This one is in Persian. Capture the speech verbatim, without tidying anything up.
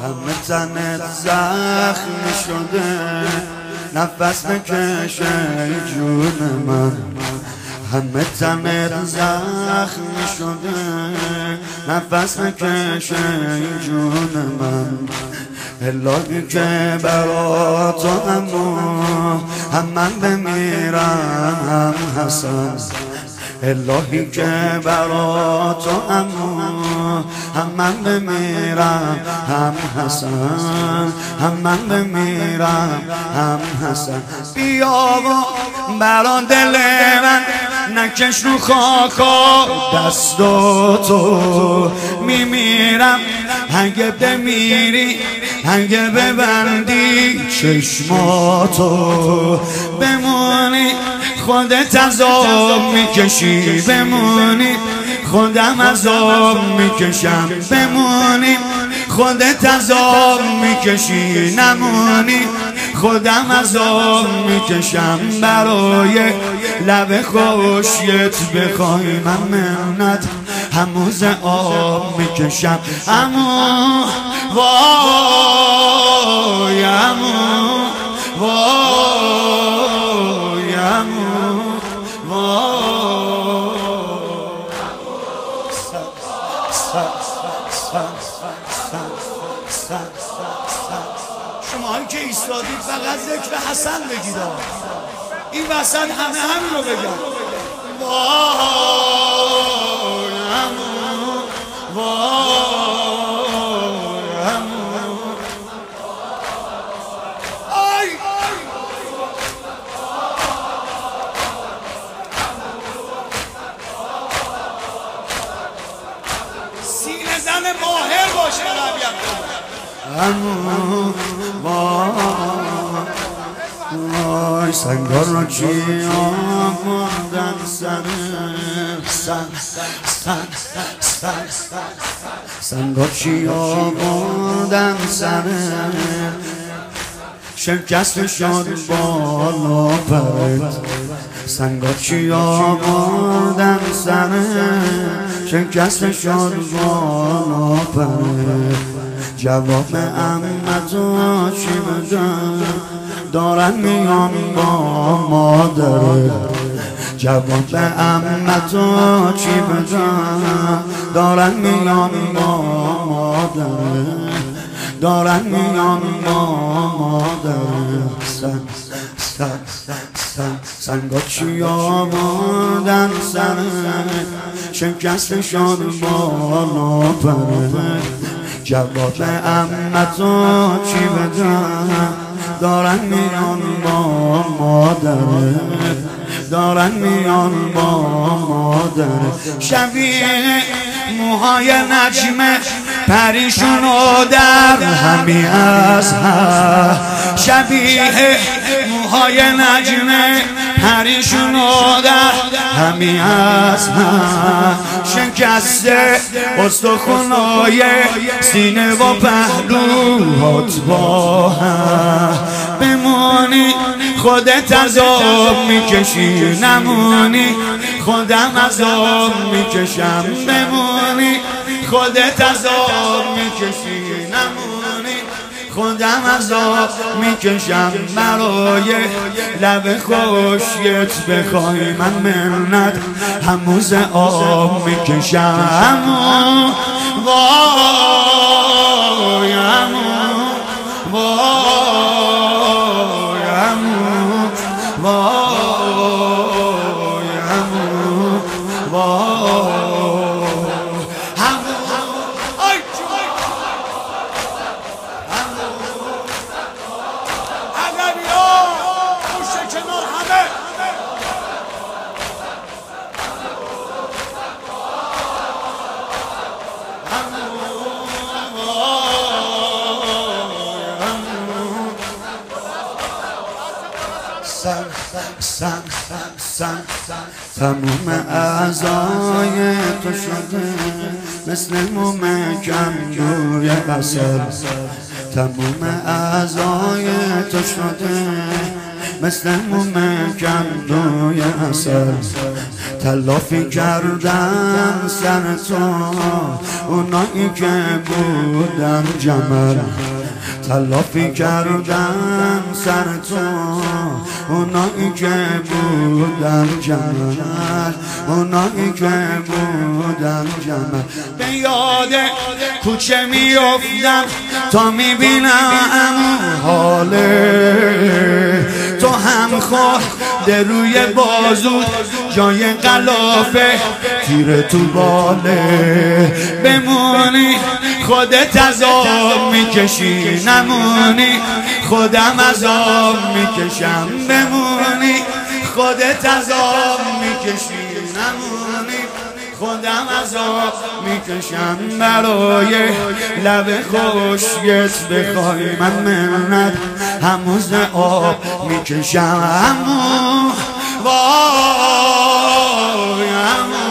همه تنت زخمی شده، نفس نکشه جون من. همه تنت زخمی شده، نفس نکشه جون من. الهی که برا تو همو هم من بمیرم هم حسن. الهی که برا تو همو هم من بمیرم هم حسن. هم من بمیرم هم حسن. بیا و برا دل من نکش رو خاکا دست تو میمیرم. اگه بمیری اگه ببندی چشماتو بمونی خودت عذاب میکشی. بمونی خودم عذاب میکشم. بمونی خودت عذاب میکشی. نمونی خودم عذاب میکشم. برای لب خوشیت بخوای من منت هموز آب میکشم. امو وای امو وای امو وای. شماهایی که ایستادید فقط ذکر حسن بگید. این وسط همه همین رو بگن. وای امو وای امو. آی سینه زن ماهر باشه ربیت امو وای. سنگار را چی آمدن سر سن سن سن سنگار چی آمدن سر شکست شد بالا پرد. سنگار چی آمدن سر شکست شد بالا پرد. جواب امتو چی بدن دارن میان با مادره. جواب امتو چی بدن دارن میان با مادره. دارن میان با مادره. سن سن سن سنگا چی آمدن سر شکست شد بالا پره. جواب امتو چی بدن دارن میان با مادره. دارن میان با مادره. شبیه موهای نجمه پریشونو در همی از ها. شبیه موهای نجمه پریشونو در همی از ها. شکسته استخونای سینه و پهلوهات با هم. بمونی خودت عذاب میکشی. نمونی خودم عذاب میکشم. بمونی خودت عذاب میکشی. نمونی خودم عذاب میکشم. برای لب خوشیت بخوای من منت هموز آب میکشم. وای امو وای امو وای امو وای. سن سن سن تموم اعضای تو شده مثل موم کندوی قصر. تموم اعضای تو شده مثل موم کندوی قصر. تلافی کردن سر تو اونایی که بودن جمل، تلافی کردن سر تو اونایی که بودن جمل، اونایی که بودن جمل. به یاد کوچه میافتم تا میبینم حاله تو هم خورده روی بازو جای قلافه تیر تو باله. بمونی خودت عذاب میکشی، نمونی خودم عذاب میکشم. بمونی خودت عذاب میکشی، نمونی خودم عذاب میکشم. برای لب خشکت بخوای من منت هموز آب میکشم. همون وای همون